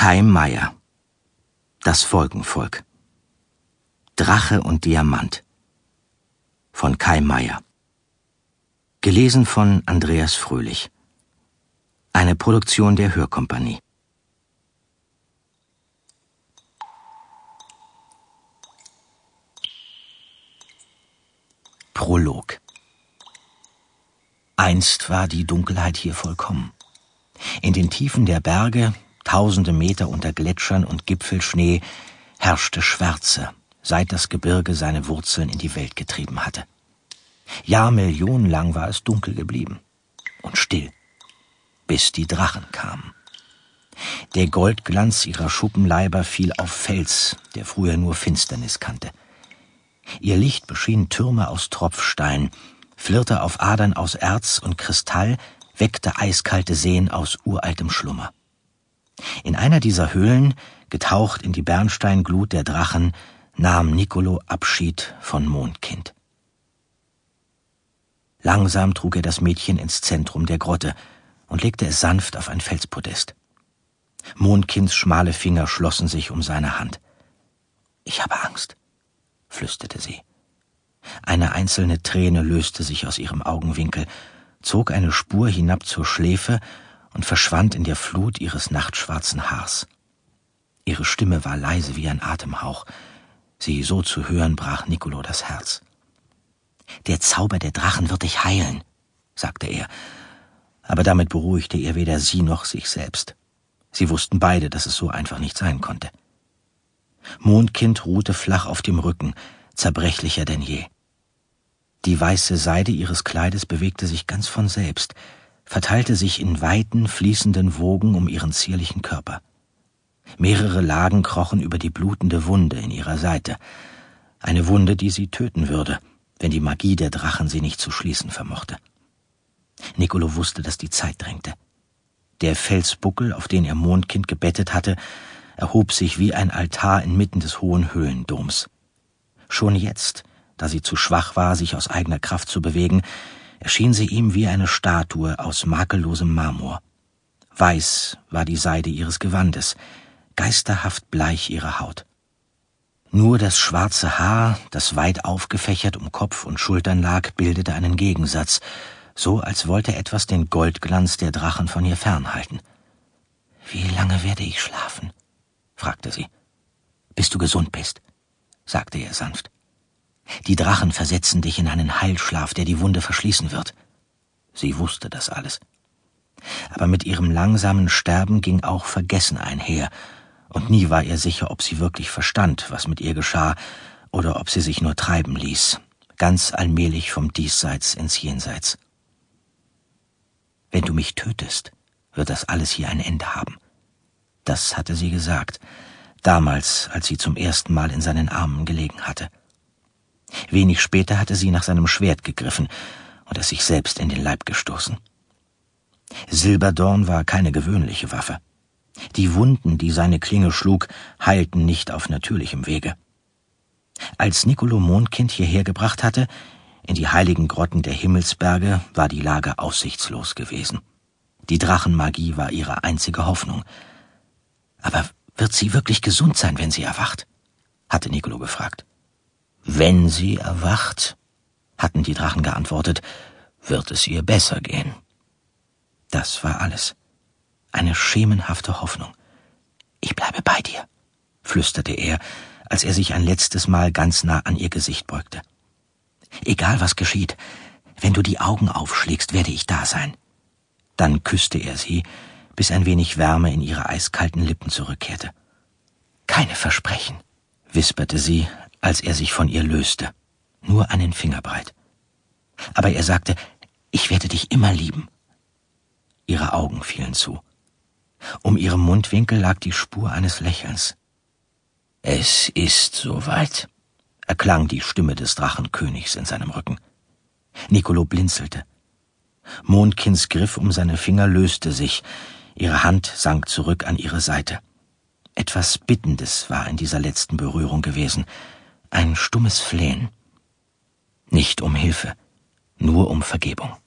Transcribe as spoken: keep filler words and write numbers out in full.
Kai Meier. Das Wolkenvolk. Drache und Diamant. Von Kai Meier. Gelesen von Andreas Fröhlich. Eine Produktion der Hörkompanie. Prolog. Einst war die Dunkelheit hier vollkommen. In den Tiefen der Berge, tausende Meter unter Gletschern und Gipfelschnee, herrschte Schwärze, seit das Gebirge seine Wurzeln in die Welt getrieben hatte. Jahrmillionenlang war es dunkel geblieben und still, bis die Drachen kamen. Der Goldglanz ihrer Schuppenleiber fiel auf Fels, der früher nur Finsternis kannte. Ihr Licht beschien Türme aus Tropfstein, flirrte auf Adern aus Erz und Kristall, weckte eiskalte Seen aus uraltem Schlummer. In einer dieser Höhlen, getaucht in die Bernsteinglut der Drachen, nahm Nicolo Abschied von Mondkind. Langsam trug er das Mädchen ins Zentrum der Grotte und legte es sanft auf ein Felspodest. Mondkinds schmale Finger schlossen sich um seine Hand. »Ich habe Angst«, flüsterte sie. Eine einzelne Träne löste sich aus ihrem Augenwinkel, zog eine Spur hinab zur Schläfe und verschwand in der Flut ihres nachtschwarzen Haars. Ihre Stimme war leise wie ein Atemhauch. Sie so zu hören, brach Nicolo das Herz. »Der Zauber der Drachen wird dich heilen«, sagte er, aber damit beruhigte er weder sie noch sich selbst. Sie wussten beide, dass es so einfach nicht sein konnte. Mondkind ruhte flach auf dem Rücken, zerbrechlicher denn je. Die weiße Seide ihres Kleides bewegte sich ganz von selbst, verteilte sich in weiten, fließenden Wogen um ihren zierlichen Körper. Mehrere Lagen krochen über die blutende Wunde in ihrer Seite, eine Wunde, die sie töten würde, wenn die Magie der Drachen sie nicht zu schließen vermochte. Nicolo wusste, dass die Zeit drängte. Der Felsbuckel, auf den er Mondkind gebettet hatte, erhob sich wie ein Altar inmitten des hohen Höhlendoms. Schon jetzt, da sie zu schwach war, sich aus eigener Kraft zu bewegen, erschien sie ihm wie eine Statue aus makellosem Marmor. Weiß war die Seide ihres Gewandes, geisterhaft bleich ihre Haut. Nur das schwarze Haar, das weit aufgefächert um Kopf und Schultern lag, bildete einen Gegensatz, so als wollte etwas den Goldglanz der Drachen von ihr fernhalten. »Wie lange werde ich schlafen?« fragte sie. »Bis du gesund bist«, sagte er sanft. »Die Drachen versetzen dich in einen Heilschlaf, der die Wunde verschließen wird.« Sie wusste das alles. Aber mit ihrem langsamen Sterben ging auch Vergessen einher, und nie war er sicher, ob sie wirklich verstand, was mit ihr geschah, oder ob sie sich nur treiben ließ, ganz allmählich vom Diesseits ins Jenseits. »Wenn du mich tötest, wird das alles hier ein Ende haben.« Das hatte sie gesagt, damals, als sie zum ersten Mal in seinen Armen gelegen hatte. Wenig später hatte sie nach seinem Schwert gegriffen und es sich selbst in den Leib gestoßen. Silberdorn war keine gewöhnliche Waffe. Die Wunden, die seine Klinge schlug, heilten nicht auf natürlichem Wege. Als Nicolo Mondkind hierher gebracht hatte, in die heiligen Grotten der Himmelsberge, war die Lage aussichtslos gewesen. Die Drachenmagie war ihre einzige Hoffnung. »Aber wird sie wirklich gesund sein, wenn sie erwacht?« hatte Nicolo gefragt. »Wenn sie erwacht«, hatten die Drachen geantwortet, »wird es ihr besser gehen.« Das war alles. Eine schemenhafte Hoffnung. »Ich bleibe bei dir«, flüsterte er, als er sich ein letztes Mal ganz nah an ihr Gesicht beugte. »Egal was geschieht, wenn du die Augen aufschlägst, werde ich da sein.« Dann küsste er sie, bis ein wenig Wärme in ihre eiskalten Lippen zurückkehrte. »Keine Versprechen«, wisperte sie, als er sich von ihr löste, nur einen Finger breit. Aber er sagte, »Ich werde dich immer lieben.« Ihre Augen fielen zu. Um ihrem Mundwinkel lag die Spur eines Lächelns. »Es ist soweit«, erklang die Stimme des Drachenkönigs in seinem Rücken. Nicolo blinzelte. Mondkinds Griff um seine Finger löste sich, ihre Hand sank zurück an ihre Seite. Etwas Bittendes war in dieser letzten Berührung gewesen, ein stummes Flehen. Nicht um Hilfe, nur um Vergebung.